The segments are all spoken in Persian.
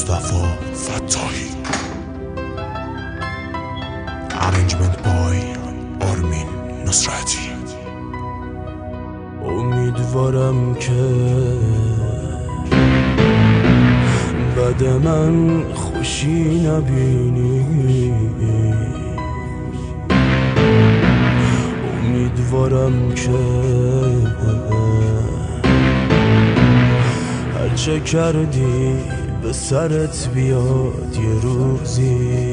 مصطفی فتاحی. Arrangement by آرمین نصرتی. امیدوارم که بعد من خوشی نبینی، امیدوارم که هرچه کردی به سرت بیاد یه روزی.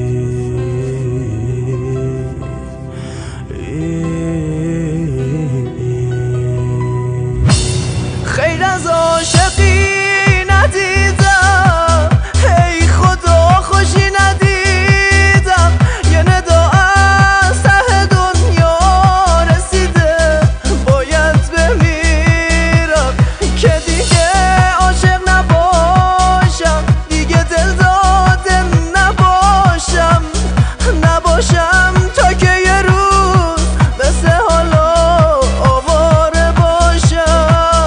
خیر از عاشقی ندیدم، ای خدا خوشی ندیدم، یه ندا از ته دنیا رسیده، باید بمیرم که دیگه عاشق نباشم، دیگه دل داده نباشم تا که یه روز مثل حالا آواره باشم.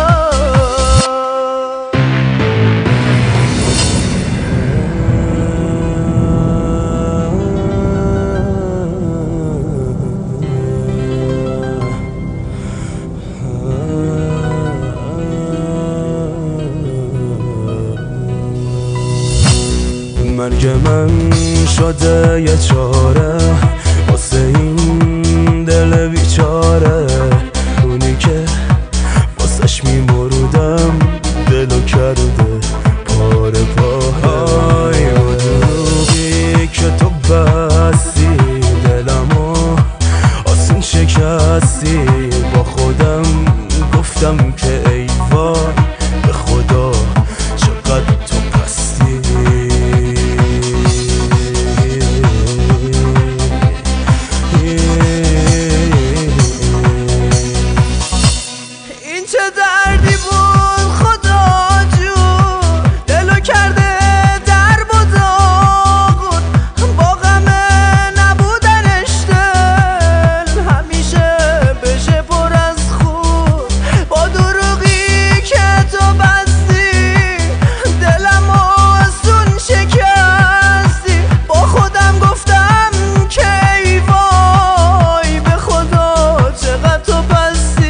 مرگ من شده یه چاره واسه این دل بیچاره، اونی که واسش میمردم دلو کرده پاره پاره. اون دروغی که تو بستی دلمو آسون شکستی، با خودم گفتم که ای وای به خدا چقدر تو پستی. این چه دردی بود خدا جون، دلو کرده درب و داغون، با غم نبودنش دل همیشه بشه پر از خون. با دروغی که تو بستی دلم آسون شکستی، با خودم گفتم که ای وای به خدا چقدر تو پستی.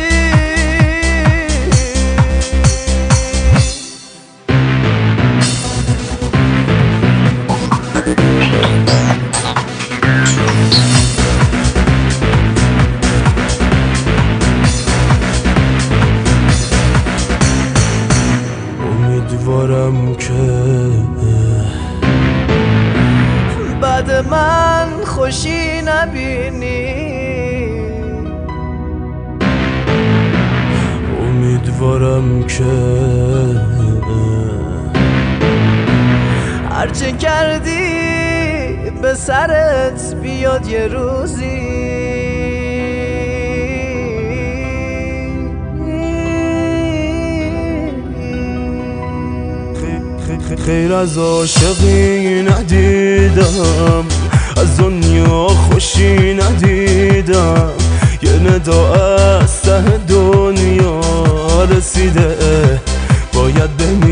امیدوارم که بعد من خوشی نبینی، امیدوارم که هرچه کردی به سرت بیاد یه روزی. خیر از عاشقی ندیدم، از دنیا خوشی ندیدم، یه ندا از ته دنیا رسیده، باید